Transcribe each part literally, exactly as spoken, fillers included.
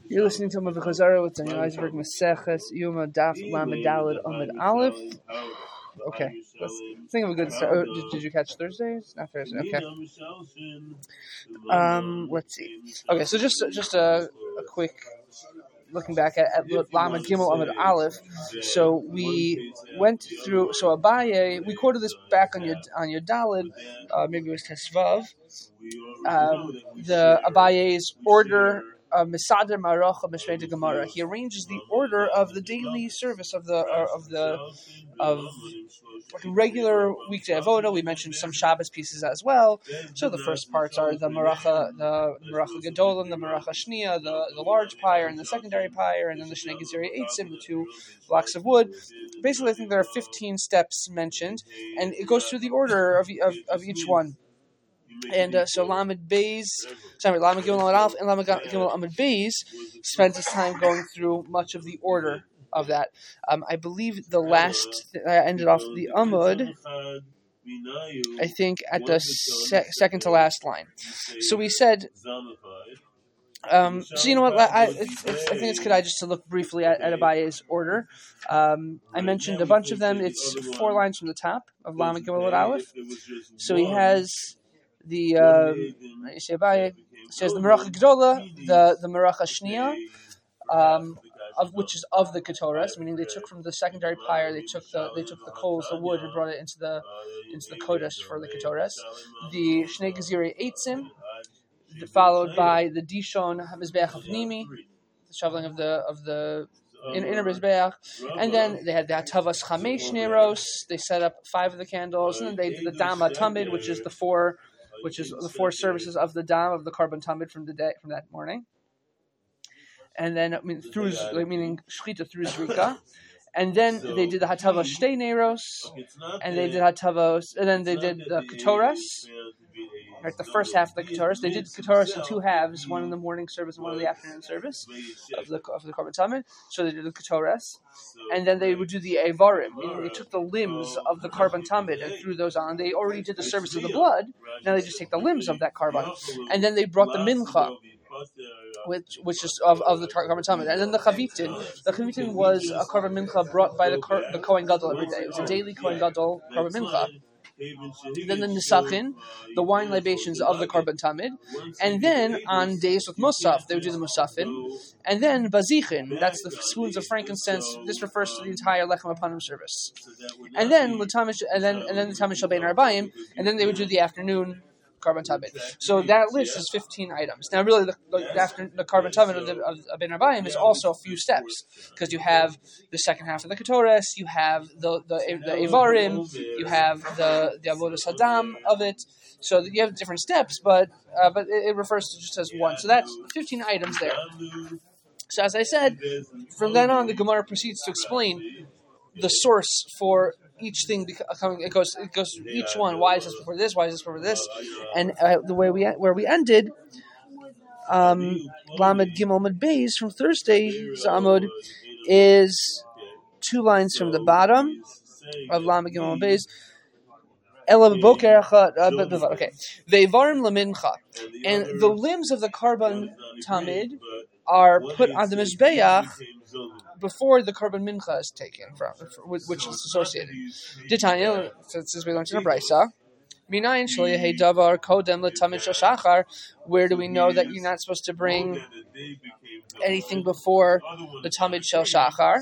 You're listening to Amud Chazara with Daniel Eisberg, Maseches Yuma Daf Lamed Daled Amud Aleph. Okay, let's think of a good start. Oh, did, did you catch Thursdays? Not Thursday. Okay. Um, let's see. Okay, so just just a, a quick looking back at, at Lamed Gimel Amud Aleph. So we went through. So Abaye, we quoted this back on your on your Daled. Uh, maybe it was Tesvav. Um, the Abaye's order. Uh, Misader Maracha Mishmei Gemara. He arranges the order of the daily service of the uh, of the of like regular weekday avoda. We mentioned some Shabbos pieces as well. So the first parts are the Maracha, the Maracha Gedolim, the Maracha Shnia, the, the large pyre and the secondary pyre, and then the Shnei Gezeri Eitzim, the two blocks of wood. Basically, I think there are fifteen steps mentioned, and it goes through the order of of, of each one. And uh, so Lamed Beis, sorry, Lamed Gimel Amud Aleph and Lamed Gimel Amud Beis spent his time going through much of the order of that. Um, I believe the last I uh, ended off the Amud, I think at the se- second to last line. So we said, um, so you know what? I, it's, it's, I think it's good I just to look briefly at, at Abaye's order. Um, I mentioned a bunch of them. It's four lines from the top of Lamed Gimel Amud Aleph. So he has. The um, Abaye says the Meracha Gedola, the the Meracha Shnia, um, of which is of the Ketores, meaning they took from the secondary pyre, they took the they took the coals, the wood, and brought it into the into the Kodesh for the Ketores. The Shnei Gezeri Eitzim, followed by the Dishon Mizbeach of Nimi, the shoveling of the of the in inner Mizbeach, and then they had the Hatavas Chamesh Neros. They set up five of the candles, and then they did the Dama Tamid, which is the four. Which is the four services of the dam of the carbon tamid from the day from that morning, and then I mean through meaning shchita through zrika, and then they did the hatava shtei neros, and they did hatavos, and then they did the ketores. Right, the first half of the ketores, they did ketores in two halves, one in the morning service and one in the afternoon service of the of the carbon tamid. So they did the ketores, and then they would do the avarim, meaning they took the limbs of the carbon tamid and threw those on. They already did the service of the blood. Now they just take the limbs of that carbon, and then they brought the mincha, which which is of, of the carbon tamid, and then the chavitin. The chavitin was a carbon mincha brought by the the Kohen Gadol every day. It was a daily Kohen Gadol carbon mincha. Then the nisachin, the wine libations of the carbon tamid, and then on days with musaf they would do the musafin, and then bazichin, that's the spoons of frankincense. This refers to the entire lechem apanim service, and then latamish, and then and then the tamish al bein arbaim, and then they would do the afternoon carbon tamid. So that list is fifteen items. Now, really, the, the, after, the carbon tamid of, the, of, of bein arbaim is also a few steps, because you have the second half of the ketores, you have the the, the avarim, you have the the avodas hadam of it. So you have different steps, but uh, but it, it refers to just as one. So that's fifteen items there. So as I said, from then on, the Gemara proceeds to explain the source for each thing coming. It goes, it goes each one. Why is this before this? Why is this before this? And uh, the way we where we ended, um, Lamed Gimel Amud Beis from Thursday's Amud is two lines from the bottom of Lamed Gimel Amud Beis. Okay, Ve'varim lemincha, and the limbs of the carbon tamid are put on the mizbeach before the carbon mincha is taken from, which is associated. Ditanya, since we learned in a brisa, minayin shaliyahay davar kodem letamid shel shachar. Where do we know that you're not supposed to bring anything before the tamid shel shachar?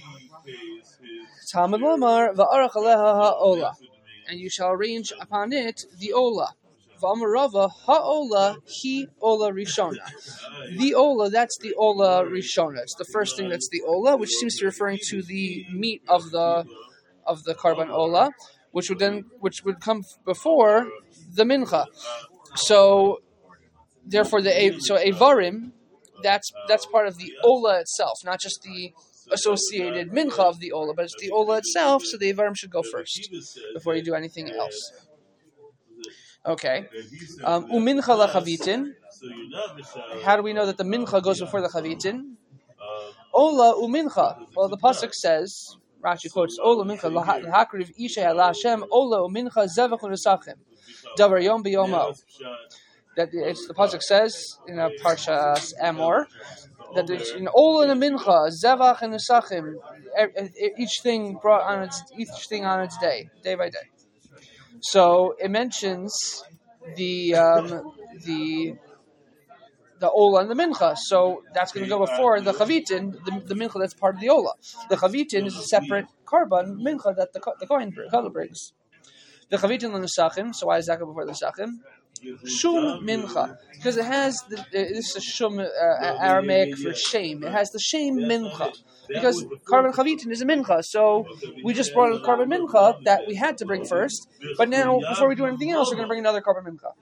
Talmud Lamar va'arach aleha ha'ola, and you shall arrange upon it the ola. V'amarava ha'ola hi ola rishona. The ola, that's the ola rishona. It's the first thing that's the ola, which seems to be referring to the meat of the of the carbon ola, which would then which would come before the mincha. So, therefore, the so avarim, that's that's part of the ola itself, not just the associated mincha of the ola, but it's the ola itself. So the avarim should go first before you do anything else. Okay. Um, umincha lachavitin. How do we know that the mincha goes before the chavitin? Ola umincha. Well, the pasuk says, Rashi quotes, Ola umincha lahakriv isha ala Hashem. Ola umincha zevach unesachim. Davar yom biyomo. That it's the pasuk says in a parsha Amor. that there's an Ola and a Mincha, Zevach and a Sachim, each thing brought on its each thing on its day, day by day. So it mentions the um, the the Ola and the Mincha. So that's going to go before the Chavitin, the, the Mincha that's part of the Ola. The Chavitin is a separate Karban Mincha that the the Kohen brings. The Chavitin and the Sachim. So why is that go before the Sachim? Shum Mincha, because it has the, uh, this is Shum uh, Aramaic for shame. It has the shame Mincha. Because Karban Chavitin is a Mincha, so we just brought a Karban Mincha that we had to bring first, but now, before we do anything else, we're going to bring another Karban Mincha.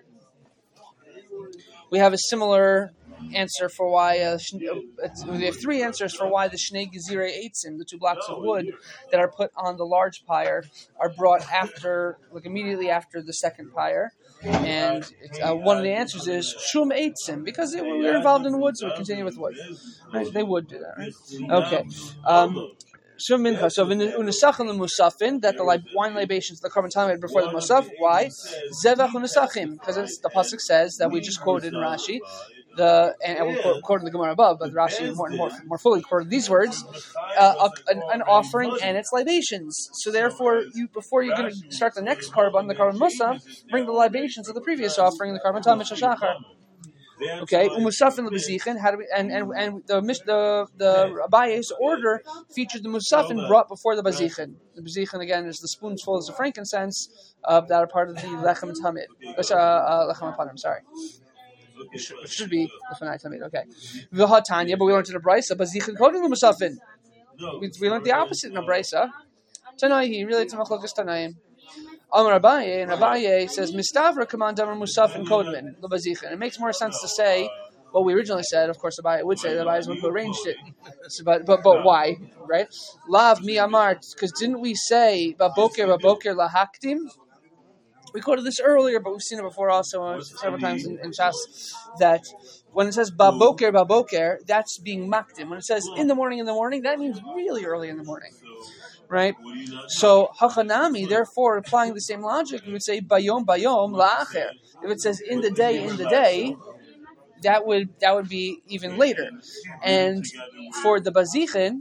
We have a similar answer for why, uh, we have three answers for why the Shnei Gezirei Eitzim, the two blocks of wood that are put on the large pyre, are brought after, like immediately after the second pyre. And it's, uh, one of the answers is Shum Eitzim, because they were, we were involved in the wood, so we continue with wood. Right? They would do that, right? Okay. Um, Shum Mincha. So, Unasachim the Musafin, that the li- wine libations, the Karban Tamid before the Musaf. Why? Zevach Unasachim, because the pasuk says that we just quoted in Rashi. The and I will quote, quote in the Gemara above, but Rashi more more more fully quoted these words: uh, a, an, an offering and its libations. So therefore, you before you're going to start the next Karban, the Karban Musaf, bring the libations of the previous offering, the Karban Tamid Shachar. Okay, umusafin lebezichin. How do we? And and and the the the Abaye's order featured the musafin brought before the bazichin. The bazichin again is the spoonfuls of frankincense uh, that are part of the lechem tamid. Uh, uh, lechem apanim. Sorry. It should, it should be Lefanai Tamid. Okay. V'hatanya, but we learned in the Brisa, Bazichin Kodin L'Musafin. We we learned the opposite in the Brisa. Tanaihi, really it's a Machlokas Tanaim. Amar Abaye, and Abaye says, Mistavra command Amar Musafin Kodmin, L'Bazichin. It makes more sense to say what we originally said. Of course, Abaye would say that Abaye is one who arranged it. So, but, but, but why? Right? Lav mi Amar, because didn't we say, Baboker, Baboker Lahaktim? We quoted this earlier, but we've seen it before also uh, several times in, in Shas, that when it says baboker, baboker, that's being makdim. When it says in the morning, in the morning, that means really early in the morning, right? So hachanami, therefore, applying the same logic, we would say bayom, bayom, la'acher. If it says in the day, in the day, that would that would be even later. And for the bazichin,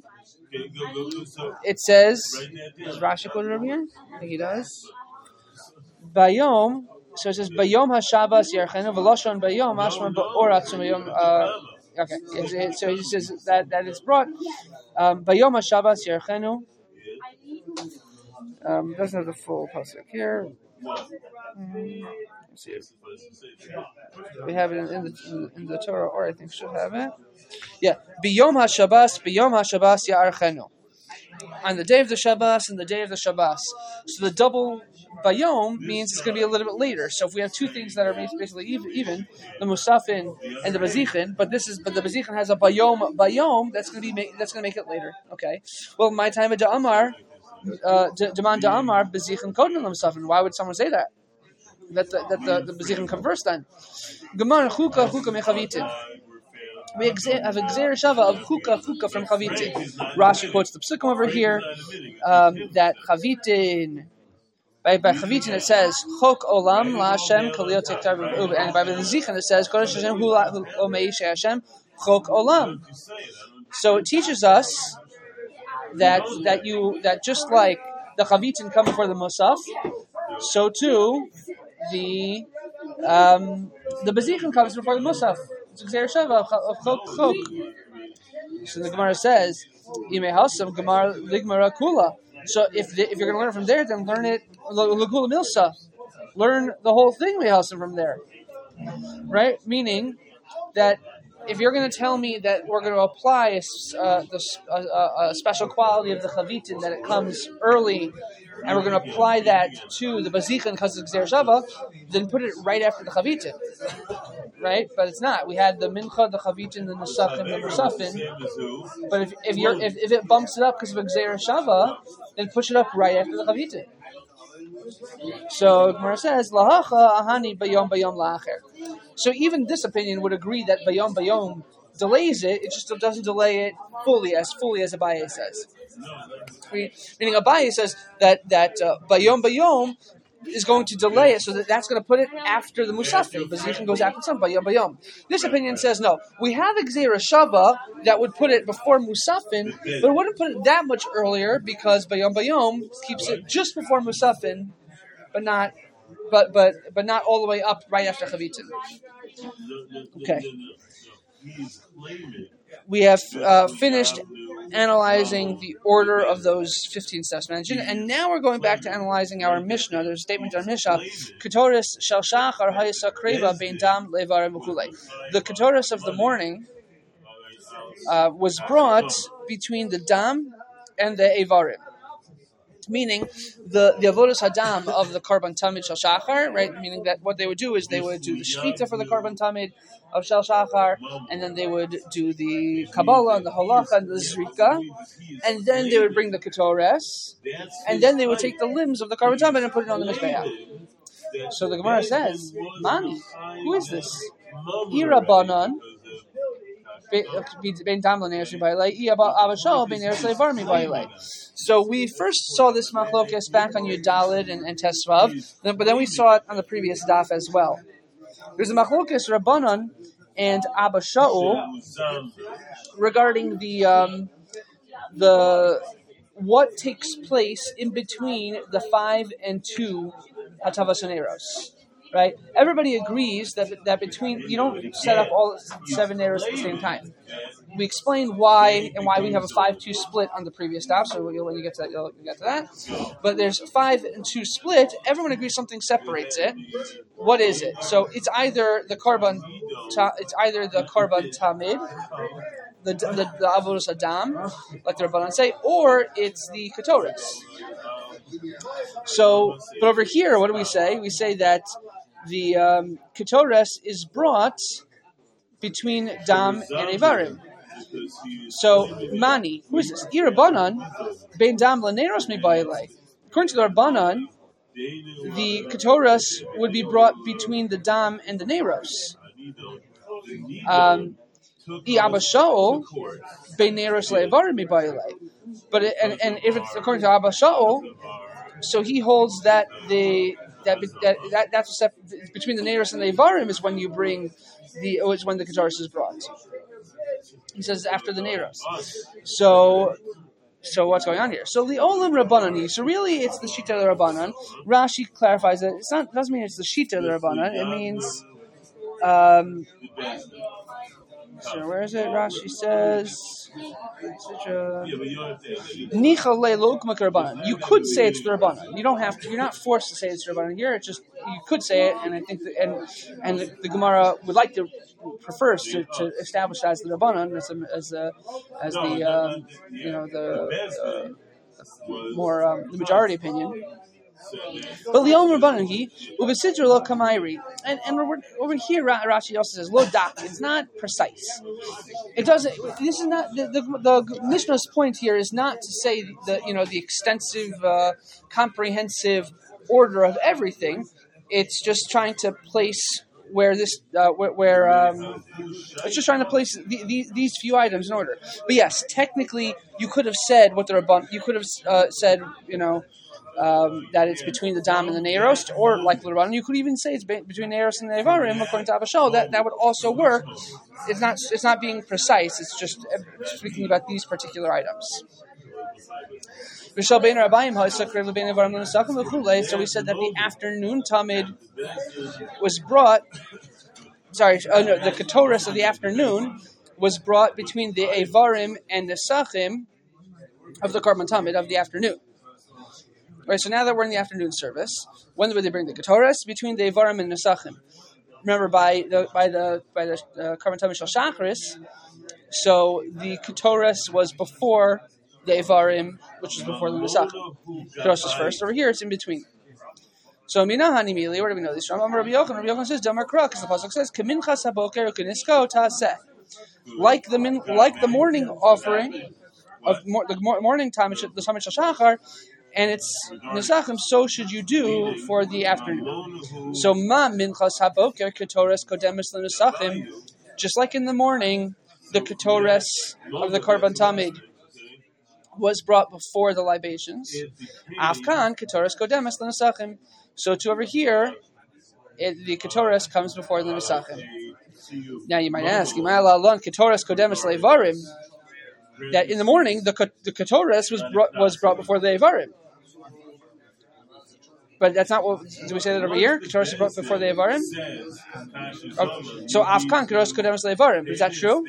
it says, does Rashi quote it over here? I think he does. Bayom, so it says Bayom HaShabbos Yerchenu V'Loshon Bayom Ashma Ba'orat Bayom. Okay, so he says that that it's brought um, Bayom HaShabbos Yerchenu. Um, doesn't have the full pasuk here. Mm, let's see. We have it in, in the in the Torah, or I think should have it. Yeah, Bayom HaShabbos Bayom HaShabbos Yerchenu. On the day of the Shabbos and the day of the Shabbos. So the double Bayom means it's going to be a little bit later. So if we have two things that are basically even, the Musafin and the Bazichin, but this is but the Bazichin has a Bayom Bayom that's going to be that's going to make it later. Okay. Well, my time of Da'amar, Daman Da'amar Bazichin Kodin Musafin. Why would someone say that? That the, that the, the Bazichin come first then. Gemara Chuka Chuka Mechavitin. We have a Gzeir Shava of Chuka Chuka from Chavitin. Rashi quotes the Psukim over here um, that Chavitin. By, by Chavitin it says Chok Olam La Hashem Kalil Tektar B'Uv, and by the Zichin it says Kodesh Hashem Hu Omeish Hashem Chok Olam. So it teaches us that that you that just like the Chavitin come before the Musaf, so too the um, the Bazichin comes before the Musaf. It's Gzeir Shava of Chok Chok. So the Gemara says Imei Hasam Gemara Ligmara Kula. So if the, if you're going to learn it from there, then learn it L'Kula Milsa. Learn the whole thing Mehalsim from there, right? Meaning that if you're going to tell me that we're going to apply a, uh, the, a, a special quality of the Chavitin, that it comes early, and we're going to apply that to the Bazichin because of Gzeir Shava, then put it right after the Chavitin, right? But it's not. We had the Mincha, the Chavitin, the Nusafin, the Musafin. But if if you're if, if it bumps it up because of Gzeir Shava, then push it up right after the Chavitin. So Gemara says, Lahacha ahani bayom bayom la'acher. So even this opinion would agree that bayom bayom delays it. It just doesn't delay it fully as fully as Abaye says. Meaning Abaye says that that uh, bayom bayom is going to delay it, so that that's going to put it after the Musafin, because Zichin goes after some Bayom Bayom. This opinion says no. We have a Gzeira Shava that would put it before Musafin, but it wouldn't put it that much earlier, because Bayom Bayom keeps it just before Musafin, but not, but but but not all the way up right after Chavitin. Okay. We have uh, finished analyzing the order of those fifteen steps mentioned, and now we're going back to analyzing our Mishnah. There's a statement in our Mishnah: "Ketoris shel shachar hayisa kreva bein dam levarim v'chulei." The ketoris of the morning uh, was brought between the dam and the evarim, meaning the the avodas hadam of the karban tamid shel shachar, right? Meaning that what they would do is they would do the shechita for the karban tamid of shel shachar, and then they would do the kabbalah and the halacha and the zrika, and then they would bring the ketores, and then they would take the limbs of the karban tamid and put it on the mizbeach. So the Gemara says, "Mani, who is this? Irabanan." So we first saw this machlokes back on Yudalid and, and Tesvav, but then we saw it on the previous daf as well. There's a machlokes Rabbanan and Abba Shaul regarding the um, the what takes place in between the five and two Hatavas Neros. Right? Everybody agrees that that between you don't set up all seven arrows at the same time. We explained why and why we have a five two split on the previous stop. So when you get to that, you'll get to that. But there's five and two split. Everyone agrees something separates it. What is it? So it's either the karban, it's either the karban tamid, the the, the avodas adam, like the Rabbanan say, or it's the ketores. So, but over here, what do we say? We say that the um, ketores is brought between dam and evarim. So, mani, who is this? Irabanan, ben dam laneros mi ba'ilei. According to the Rabbanan, the ketores would be brought between the dam and the neros. Um, I Abba Shaul, ben neros le'evarim mi ba'ilei. But it, and, and if it's according to Abba Shaul, so he holds that the that that, that that's what between the Neros and the Evarim is when you bring the is when the Ketores is brought. He says after the Neros. So so what's going on here? So the Olam Rabbanani. So really, it's the Shita of the Rabbanan. Rashi clarifies that it's not doesn't mean it's the Shita of the Rabbanan. It means. Um, So where is it? Rashi says, you could say it's the Rabbanan. You don't have to. You're not forced to say it's the Rabbanan here. It's just you could say it, and I think that, and and the, the Gemara would like to prefers to, to establish that as the Rabbanan as a, as a, as the um, you know the, the, the more um, the majority opinion. But Leon Rabbanan he ubesidra lo kamairi, and and over here Rashi also says lo dak. It's not precise. It doesn't. This is not the the, the Mishnah's point here is not to say the you know the extensive, uh, comprehensive order of everything. It's just trying to place where this uh, where, where um, it's just trying to place the, the, these few items in order. But yes, technically you could have said what the Rabban. You could have uh, said you know. Um, that it's between the Dam and the Neros, or like the Rabbanan, you could even say it's be- between Neros and the Evarim, according to Abba Shaul. That that would also work. It's not it's not being precise. It's just speaking about these particular items. So we said that the afternoon Tamid was brought. Sorry, oh no, the Ketores of the afternoon was brought between the Evarim and the Sachim of the Karban Tamid of the afternoon. Right, so now that we're in the afternoon service, when would they bring the Ketores? Between the Evarim and Nesachim. Remember, by the by the by the uh, Karban Tamid Shel Shacharis, so the Ketores was before the Evarim, which was before the Nesachim. Ketores was first. Over here, it's in between. So Minahani Mili, where do we know this from? Rabbi Yochanan. Rabbi Yochanan says Damar Kra, because the pasuk says Kaminchas Haboker Ukenisko Taseh. Like the min, like the morning offering of mor- the morning time, the Tamid Shel Shachar. And it's Nesachim, so should you do for the afternoon. So ma minchas haboker ketores kodemis l'nesachim, just like in the morning, the ketores of the Karban Tamid was brought before the libations. Afkan Ketoras Kodemas L'Nesachim. So to over here, it, the Ketoras comes before the Nesachim. Now you might ask, Ketoras Kodemas Levarim, that in the morning the the Ketoras was brought, was brought before the Evarim. But that's not what, do we say that over here? Ketoras is brought before the Evarim? Okay. So Afkan Ketoras Kodemas Levarim, is that true?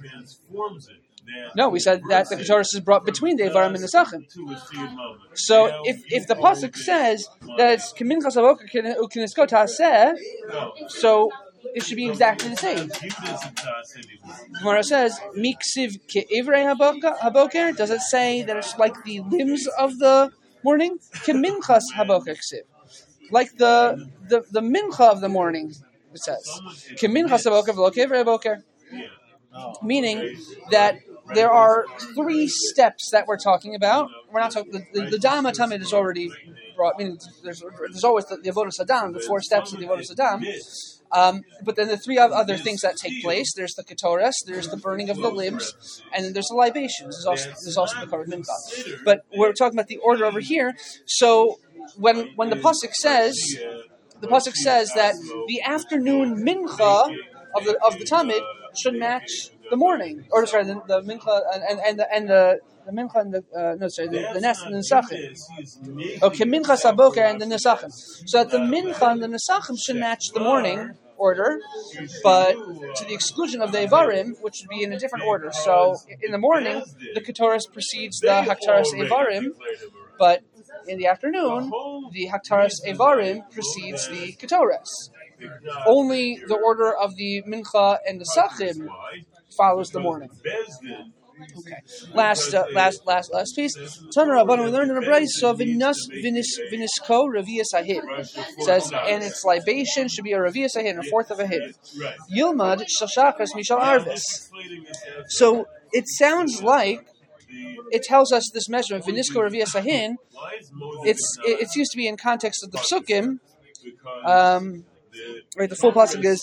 No, we said that the Ketoras is brought between the Evarim and the Nesachim. So if if the pasuk says that it's Keminchas Havoker Ukiniskot Haseh, so it should be exactly the same. Gemara says, Miksiv Ke'ivrei Haboker. Does it say that it's like the limbs of the morning? Keminchas Haboker Ksiv. Like the, the the mincha of the morning, it says. Keminchas Haboker V'lo Ke'ivrei Haboker. Meaning that there are three steps that we're talking about. We're not talking. The, the, the Dama Tamid is already brought. Meaning, there's there's always the, the Avodas Hadam, the four steps of the Avodas Hadam. Um, but then the three other things that take place. There's the Ketoras, there's the burning of the limbs, and then there's the libations. There's also there's also the Korban Mincha. But we're talking about the order over here. So when when the pasuk says the pasuk says that the afternoon mincha of the of the Tamid should match the morning, or sorry, the, the mincha and, and, and the and the, the mincha and the uh, no sorry the, the nes and the nesachim. Okay, mincha saboker and the nesachim. So that the mincha and the nesachim should match the morning order, but to the exclusion of the evarim, which would be in a different order. So in the morning, the ketoras precedes the haktaras evarim, but in the afternoon, the haktaras evarim precedes the ketoras. Only the order of the mincha and the sachim follows the morning. Okay. Last, uh, last, last, last piece. Tana Rabbanan, we learned in a brayso, so vinis vinis vinisko revius ahid. It says, and its libation should be a revius ahid, a fourth of a hid. Yilmad shashachas mishal arvis. So it sounds like it tells us this measurement vinisko revius ahid. It's it, it seems to be in context of the psukim. Um. Right, the full pasuk is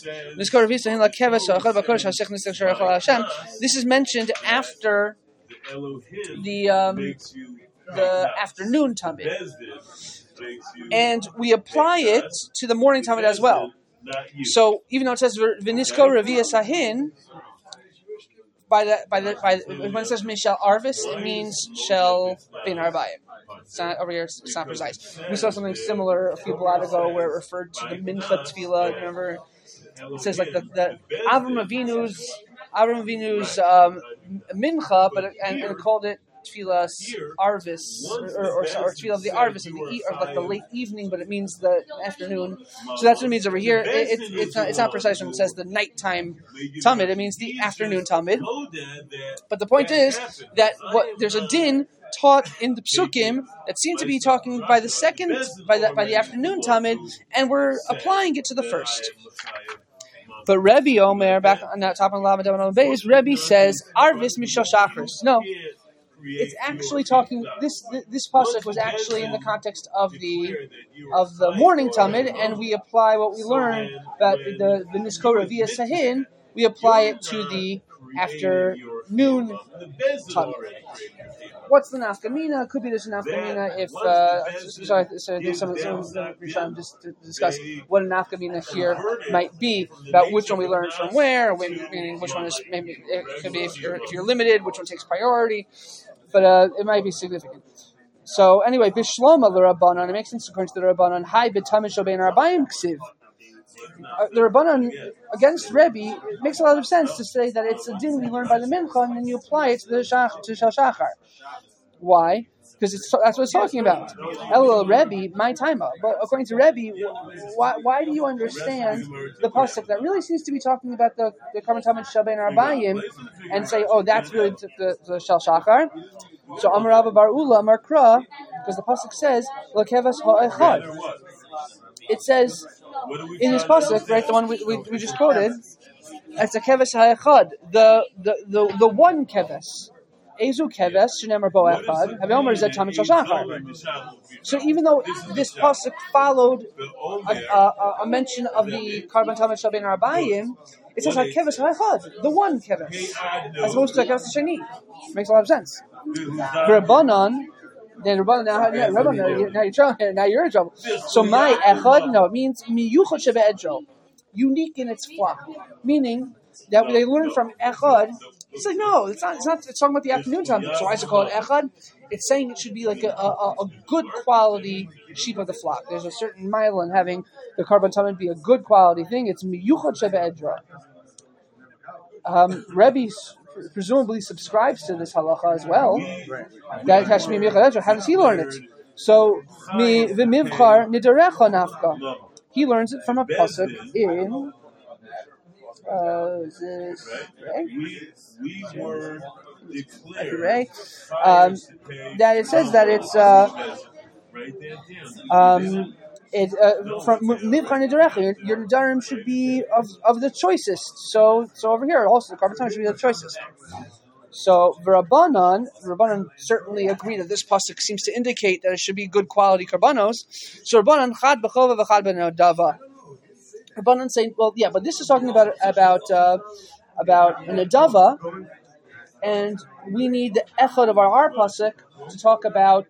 this is mentioned after the um, the afternoon tamid, and we apply it to the morning tamid as well. So even though it says v'nisko revius ahin, by the by the by when it says mishal arvis, it means shel bin arbayim. It's not over here. It's not precise. We saw something similar a few blot ago where it referred to the mincha tefillah. Remember, it says like the, the Avram Avinu's Avram Avinu's um, mincha, but it, and, and it called it tefillah arvis or, or, or, or tefillah of the arvis, of the, or like the late evening, but it means the afternoon. So that's what it means over here. It, it, it's not it's not precise when it says the nighttime tamid. It means the afternoon tamid. But the point is that what there's a din taught in the psukim that seem to be talking by the second, by the by the afternoon tamid, and we're applying it to the first. But Rebbe Omer, back on that top of the Lamed base, Rebbe says arvis mishal shachris. No, it's actually talking. This this pasuk was actually in the context of the of the morning tamid, and we apply what we learned that the the nisko revius sahin. We apply it to the afternoon tamid. What's the nafkamina? Could be there's a nafkamina if uh, sorry, so there's some some Rishonim just to discuss what a nafkamina here might be about which one we learned from where, when, meaning which one is maybe it could be if you're if you're limited, which one takes priority, but uh, it might be significant. So anyway, bishloma l'Rabbanan, it makes sense according to the Rabbanan. Hi b'tamid shobein arbayim ksiv. Uh, the Rabbanan against Rebbe, it makes a lot of sense to say that it's a din we learn by the mincha, and then you apply it to the shach, to shal shachar. Why? Because it's that's what it's talking about. Elo Rebbe, my time up. But according to Rebbe, why why do you understand the pasuk that really seems to be talking about the the Karban Tamid Shabein Arbayim and say, oh, that's really the, the, the shal shachar? So Amar Rabba Bar Ula Amar Kra, because the pasuk says L'kevas ha'echad. It says in this pasuk, right, the one we, we, we just quoted, it's a keves ha'echad, the the the the one keves. Ezu keves shenemar bo echad haveomer zet tamid shel shachar. So even though this pasuk followed a, a, a mention of the Karban Tamid Shel Ben Arbayim, it says hakeves ha'echad, the one keves, as opposed to hakeves sheni. Makes a lot of sense. Rabbanan, then Rabbanan now, now, Rabbanan, now you're trouble, now you're in trouble. So my echad, no, it means miyuchad shebe'edro, unique in its flock, meaning that they learn from echad. It's like, no, it's not. It's not. It's talking about the afternoon time. So why is it called echad? It's saying it should be like a, a, a good quality sheep of the flock. There's a certain mile in having the Karban Tamid be a good quality thing. It's miyuchad shebe'edra. Um, Rebbe presumably subscribes to this halacha as well. That it has to be miyuchad edra. How does he learn it? So mi v'mivchar nidarecha nafka. He learns it from a pasuk in. Uh, is this right? We, we were declared um, that it says that it's uh, um, it uh, from Mivchar Nidarecha. Your, your Nidarim should be of, of the choicest. So so over here also the Karban Tamid should be the choicest. So Rabbanan, Rabbanan certainly agree that this pasuk seems to indicate that it should be good quality karbanos. So Rabbanan chad b'chova v'chad b'nodava. Rabbanan saying, well, yeah, but this is talking about about uh, about an adava, and we need the echad of our, our pasuk to talk about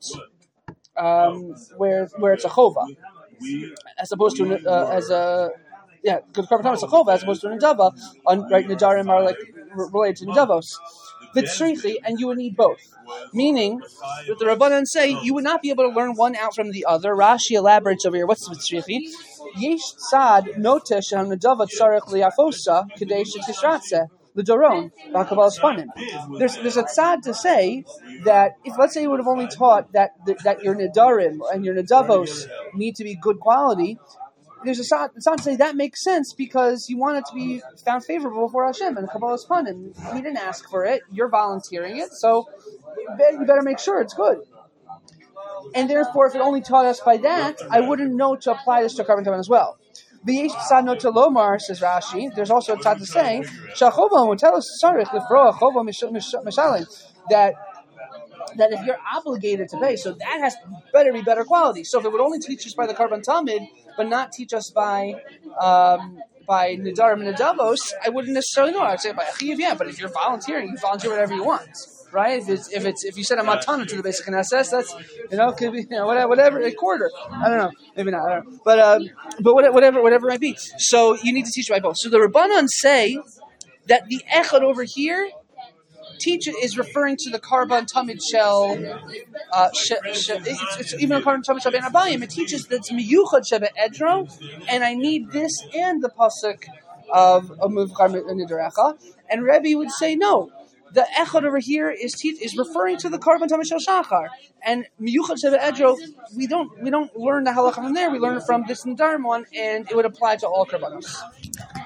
um, where where it's a chova, as opposed to uh, as a yeah, because Karban Tamid is a chova as opposed to an adava. On right, Nidarim are like r- related to Nidavos. Vitzrichi, and you would need both. Meaning, that the Rabbanan say, you would not be able to learn one out from the other. Rashi elaborates over here. What's Vitzrichi? Yesh tzad notesh hanadava tzarech liyafosa kadesh tishratze l'doron b'hakaval spanim. There's there's a tzad to say that if let's say you would have only taught that that your nidarim and your nidavos need to be good quality. There's a tzad to say that makes sense because you want it to be found favorable for Hashem and Kabbalah's fun, and we didn't ask for it. You're volunteering it, so you better make sure it's good. And therefore, if it only taught us by that, I wouldn't know to apply this to Karban Tamid as well. V'yesh tzad no to lomar, says Rashi. There's also a tzad to say shachova will tell us sarich lifroa chova mishalim that. That if you're obligated to pay, so that has better be better quality. So if it would only teach us by the Karban Tamid, but not teach us by um, by Nidarim and Nidavos, I wouldn't necessarily know. I'd say by Achiv, yeah, but if you're volunteering, you volunteer whatever you want, right? If it's if it's if you send a matana to the basic Knesset, that's you know could be you know whatever, whatever a quarter. I don't know, maybe not. I don't know. But um, but whatever whatever it might be. So you need to teach by both. So the Rabbanan say that the echad over here. Teach is referring to the Karban Tamid Shel. Uh, she, she, it's, it's even a Karban Tamid Shel Ben Arbayim. It teaches that it's miyuchad shebe edro, and I need this and the pasuk of of Mivchar Nidarecha. And Rebbe would say no. The echad over here is teach, is referring to the Karban Tamid Shel Shachar, and miyuchad shebe edro. We don't we don't learn the halacha from there. We learn it from this Nidarim one, and it would apply to all karbanos.